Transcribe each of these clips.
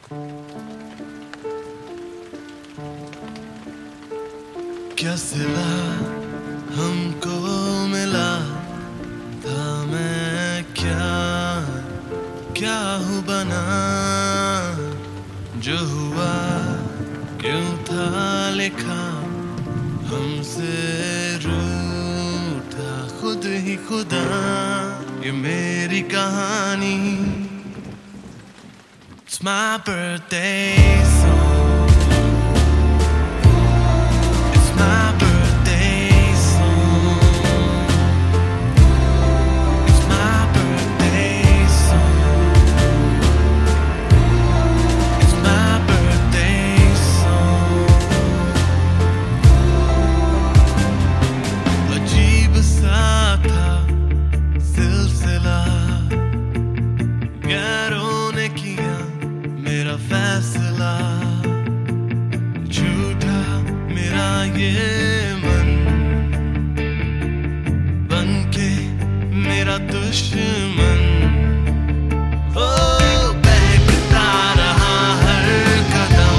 क्या सिला हमको मिला था, मैं क्या क्या हूँ बना। जो हुआ क्यों था लिखा, हमसे रूठा खुद ही खुदा। ये मेरी कहानी, it's my birthday song. It's my birthday song. It's my birthday song. It's my birthday song. अजीब सा था सिलसिला, गैरों ने किया मेरा फैसला। झूठा मेरा ये मन बनके मेरा दुश्मन। ओ बहकता रहा हर कदम,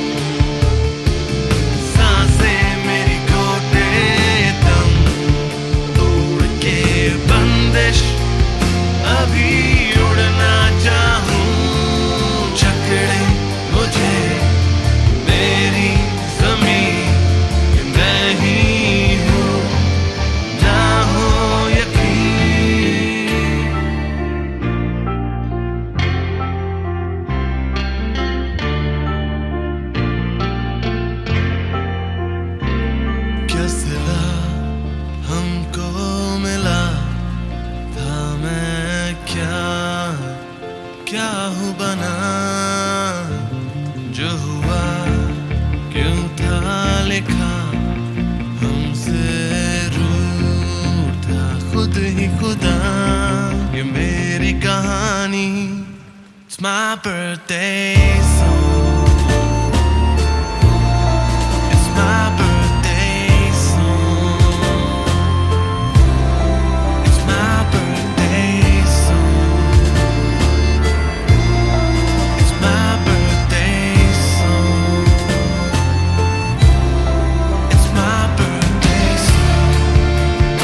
सांसें मेरी घोटे दम। तोड़ के बंदिश अभी उड़ना चाहूं, जकड़े मुझे मेरी ज़मीं। ये मैं ही हूँ, ना हो यकीन। क्या सिला हमको मिला था, मैं क्या क्या हूँ बना। जो हुआ क्यों था लिखा, हमसे रूठा खुद ही खुदा। ये मेरी कहानी, it's my birthday song. It's my birthday song. It's my birthday song. It's my birthday song. It's my birthday song.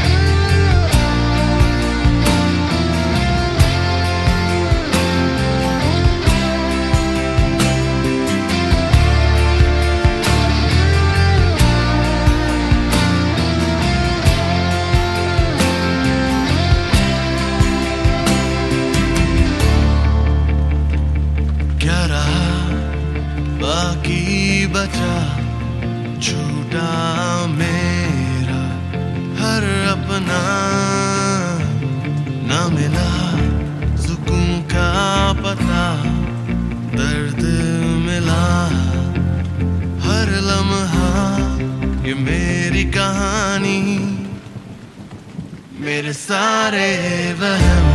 क्या रहा बाकी बचा, छूटा मेरा हर अपना। ना मिला सुकून का पता, दर्द मिला हर लम्हा। ये मेरी कहानी, मेरे सारे वहम